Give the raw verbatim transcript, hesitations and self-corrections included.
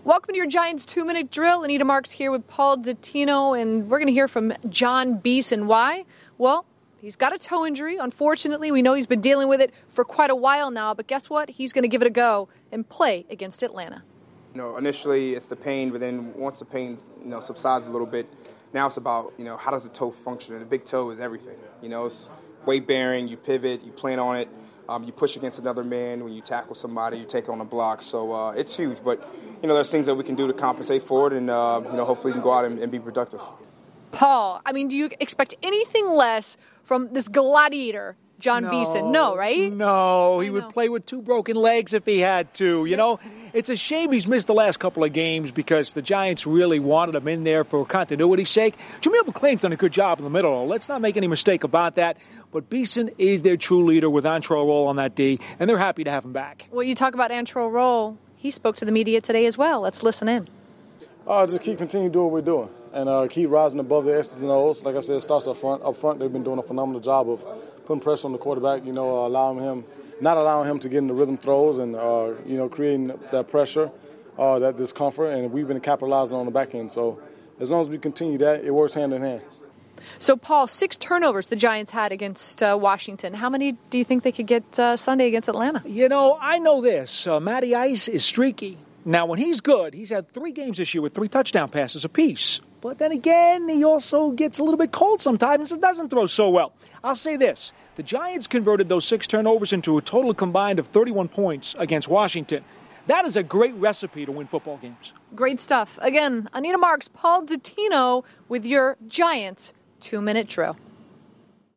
Welcome to your Giants two-minute drill. Anita Marks here with Paul Dottino, and we're going to hear from John Beeson. Why? Well, he's got a toe injury. Unfortunately, we know he's been dealing with it for quite a while now, but guess what? He's going to give it a go and play against Atlanta. You know, initially it's the pain, but then once the pain, you know, subsides a little bit, now it's about, you know, how does the toe function? And the big toe is everything. You know, it's weight bearing, you pivot, you plan on it. Um, you push against another man. When you tackle somebody, you take on a block. So uh, it's huge. But, you know, there's things that we can do to compensate for it, and, uh, you know, hopefully we can go out and, and be productive. Paul, I mean, do you expect anything less from this gladiator, John no, Beeson? No, right? No, he I would know. play with two broken legs if he had to. You know, it's a shame he's missed the last couple of games because the Giants really wanted him in there for continuity's sake. Jamil McClain's done a good job in the middle. Let's not make any mistake about that. But Beeson is their true leader with Antrel Rolle on that D, and they're happy to have him back. Well, you talk about Antrel Rolle. He spoke to the media today as well. Let's listen in. Uh, just keep continuing doing what we're doing and uh, keep rising above the S's and O's. Like I said, it starts up front. Up front, they've been doing a phenomenal job of putting pressure on the quarterback, you know, uh, allowing him, not allowing him to get in the rhythm throws and, uh, you know, creating that pressure, uh, that discomfort, and we've been capitalizing on the back end. So as long as we continue that, it works hand in hand. So, Paul, six turnovers the Giants had against uh, Washington. How many do you think they could get uh, Sunday against Atlanta? You know, I know this. Uh, Matty Ice is streaky. Now, when he's good, he's had three games this year with three touchdown passes apiece. But then again, he also gets a little bit cold sometimes and doesn't throw so well. I'll say this. The Giants converted those six turnovers into a total combined of thirty-one points against Washington. That is a great recipe to win football games. Great stuff. Again, Anita Marks, Paul Dottino with your Giants two-minute drill.